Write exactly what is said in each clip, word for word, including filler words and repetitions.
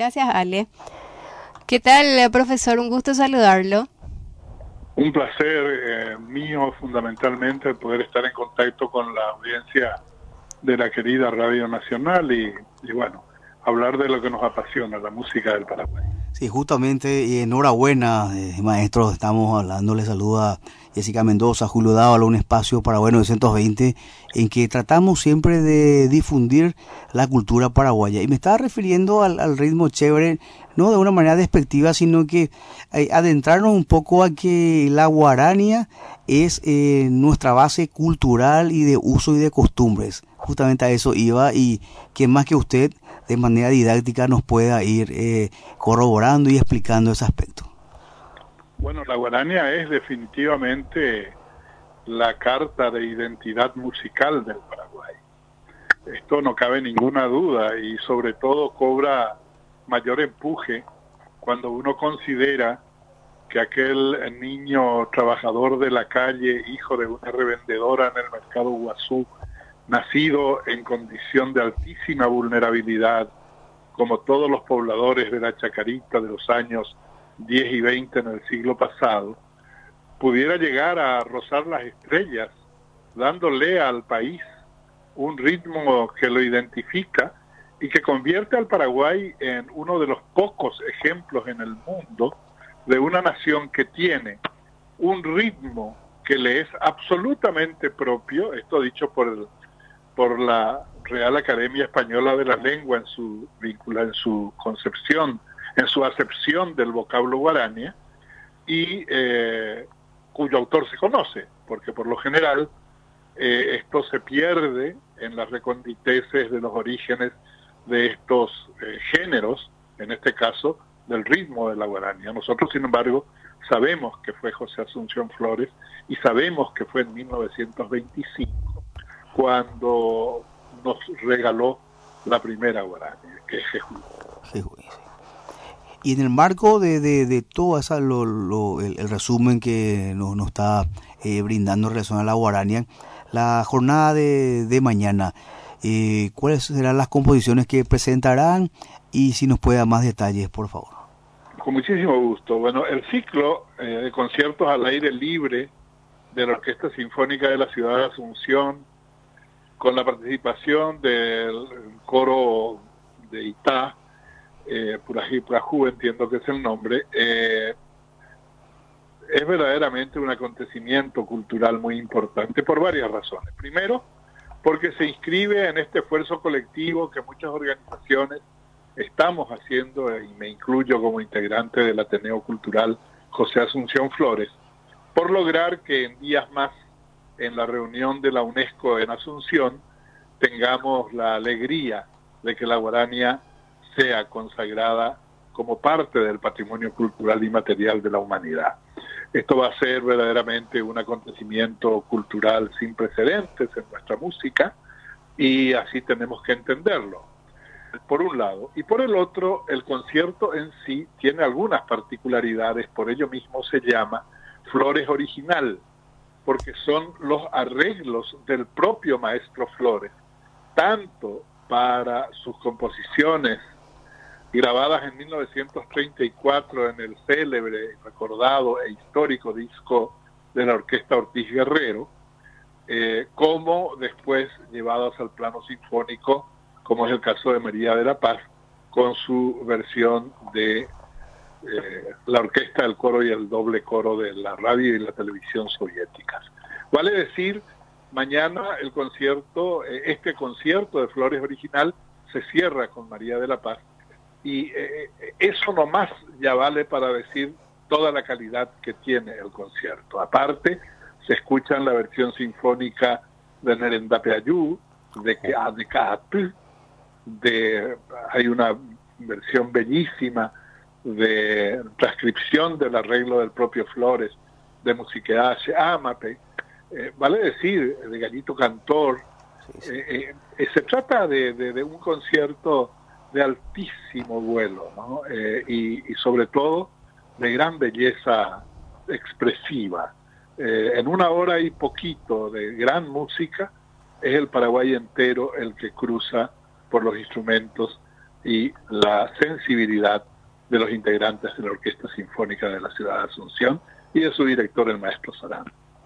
Gracias, Ale. ¿Qué tal, profesor? Un gusto saludarlo. Un placer eh, mío fundamentalmente poder estar en contacto con la audiencia de la querida Radio Nacional y, y bueno, hablar de lo que nos apasiona, la música del Paraguay. Sí, justamente, y enhorabuena, eh, maestros, estamos hablando, les saluda Jessica Mendoza, Julio Dávalo, un espacio Paraguay novecientos veinte, en que tratamos siempre de difundir la cultura paraguaya. Y me estaba refiriendo al, al ritmo chévere, no de una manera despectiva, sino que eh, adentrarnos un poco a que la guarania es eh, nuestra base cultural y de uso y de costumbres. Justamente a eso iba, y que más que usted de manera didáctica nos pueda ir eh, corroborando y explicando ese aspecto. Bueno, la guarania es definitivamente la carta de identidad musical del Paraguay. Esto no cabe ninguna duda y sobre todo cobra mayor empuje cuando uno considera que aquel niño trabajador de la calle, hijo de una revendedora en el mercado Guazú, nacido en condición de altísima vulnerabilidad, como todos los pobladores de la Chacarita de los años diez y veinte en el siglo pasado, pudiera llegar a rozar las estrellas, dándole al país un ritmo que lo identifica y que convierte al Paraguay en uno de los pocos ejemplos en el mundo de una nación que tiene un ritmo que le es absolutamente propio, esto dicho por el, por la Real Academia Española de la Lengua en su víncula, en su concepción, en su acepción del vocablo guarania, y eh, cuyo autor se conoce, porque por lo general eh, esto se pierde en las reconditeces de los orígenes de estos eh, géneros, en este caso del ritmo de la guarania. Nosotros, sin embargo, sabemos que fue José Asunción Flores y sabemos que fue en mil novecientos veinticinco cuando nos regaló la primera guarania, que es Jejuy. Jejuy, sí. Y en el marco de, de, de todo esa, lo, lo, el, el resumen que nos, nos está eh, brindando en relación a la guarania, la jornada de, de mañana, eh, ¿cuáles serán las composiciones que presentarán? Y si nos puede dar más detalles, por favor. Con muchísimo gusto. Bueno, el ciclo eh, de conciertos al aire libre de la Orquesta Sinfónica de la Ciudad de Asunción, con la participación del coro de Itá, eh, Purají Purajú, entiendo que es el nombre, eh, es verdaderamente un acontecimiento cultural muy importante por varias razones. Primero, porque se inscribe en este esfuerzo colectivo que muchas organizaciones estamos haciendo, y me incluyo como integrante del Ateneo Cultural José Asunción Flores, por lograr que en días más, en la reunión de la UNESCO en Asunción, tengamos la alegría de que la guarania sea consagrada como parte del patrimonio cultural y material de la humanidad. Esto va a ser verdaderamente un acontecimiento cultural sin precedentes en nuestra música, y así tenemos que entenderlo, por un lado. Y por el otro, el concierto en sí tiene algunas particularidades, por ello mismo se llama Flores Original, porque son los arreglos del propio maestro Flores, tanto para sus composiciones grabadas en mil novecientos treinta y cuatro en el célebre, recordado e histórico disco de la Orquesta Ortiz Guerrero, eh, como después llevadas al plano sinfónico, como es el caso de María de la Paz, con su versión de eh, la orquesta, el coro y el doble coro de la radio y la televisión soviéticas. Vale decir, mañana el concierto, eh, este concierto de Flores Original se cierra con María de la Paz, y eh, eso nomás ya vale para decir toda la calidad que tiene el concierto. Aparte, se escucha en la versión sinfónica de Nerendapeayú, de Keadekatl, de hay una versión bellísima de transcripción del arreglo del propio Flores, de Musiqueache, Ámape, eh, vale decir, de Gallito Cantor. Sí, sí. Eh, eh, se trata de, de, de un concierto de altísimo vuelo, ¿no? Eh, y, y sobre todo de gran belleza expresiva. Eh, en una hora y poquito de gran música, es el Paraguay entero el que cruza por los instrumentos y la sensibilidad de los integrantes de la Orquesta Sinfónica de la Ciudad de Asunción y de su director, el maestro Sarán.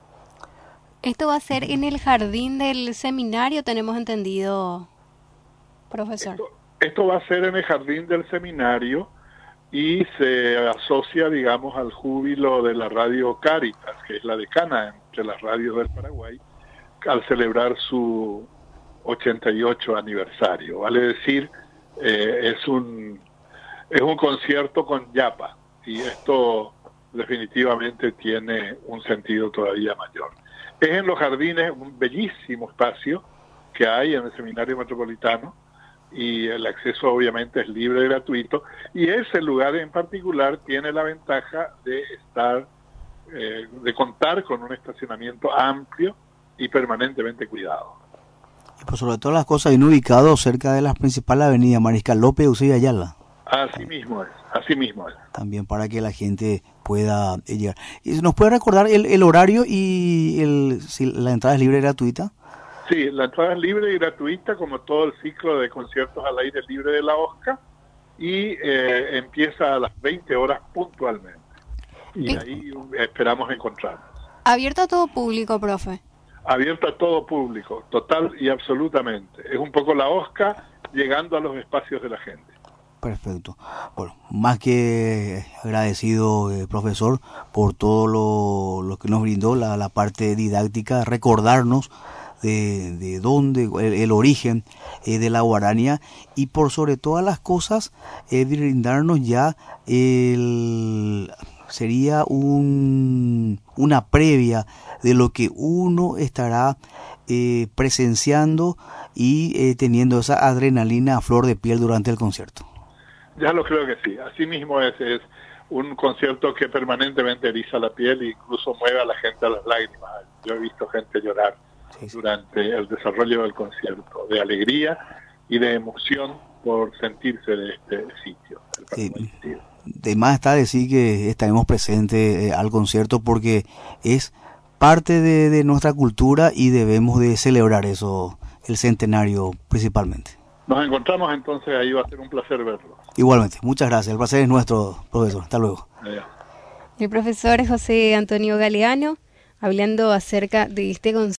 Esto va a ser en el jardín del seminario, tenemos entendido, profesor. Esto, esto va a ser en el jardín del seminario y se asocia, digamos, al júbilo de la radio Cáritas, que es la decana entre las radios del Paraguay, al celebrar su ochenta y ocho aniversario. Vale decir, eh, es un es un concierto con yapa, y esto definitivamente tiene un sentido todavía mayor. Es en los jardines, un bellísimo espacio que hay en el Seminario Metropolitano, y el acceso obviamente es libre y gratuito, y ese lugar en particular tiene la ventaja de estar, eh, de contar con un estacionamiento amplio y permanentemente cuidado. Y por sobre todas las cosas, bien ubicado cerca de las principales avenidas, Mariscal López, Eusebio Ayala. Así mismo es, así mismo es. También para que la gente pueda llegar. ¿Y nos puede recordar el, el horario y el, si la entrada es libre y gratuita? Sí, la entrada es libre y gratuita, como todo el ciclo de conciertos al aire libre de la OSCA, y eh, empieza a las veinte horas puntualmente. Y ¿Eh? ahí esperamos encontrarnos. ¿Abierto a todo público, profe? Abierto a todo público, total y absolutamente. Es un poco la OSCA llegando a los espacios de la gente. Perfecto. Bueno, más que agradecido, eh, profesor, por todo lo, lo que nos brindó, la, la parte didáctica, recordarnos de, de dónde, el, el origen eh, de la guarania, y por sobre todas las cosas, eh, brindarnos ya el... sería un, una previa de lo que uno estará eh, presenciando y eh, teniendo esa adrenalina a flor de piel durante el concierto. Ya lo creo que sí, así mismo es, es un concierto que permanentemente eriza la piel e incluso mueve a la gente a las lágrimas. Yo he visto gente llorar sí, sí. durante el desarrollo del concierto, de alegría y de emoción por sentirse de este sitio. Sí. De más está decir que estaremos presentes eh, al concierto, porque es parte de, de nuestra cultura y debemos de celebrar eso, el centenario principalmente. Nos encontramos entonces ahí, va a ser un placer verlo. Igualmente, muchas gracias, el placer es nuestro, profesor, hasta luego. Adiós. El profesor José Antonio Galeano, hablando acerca de este concierto.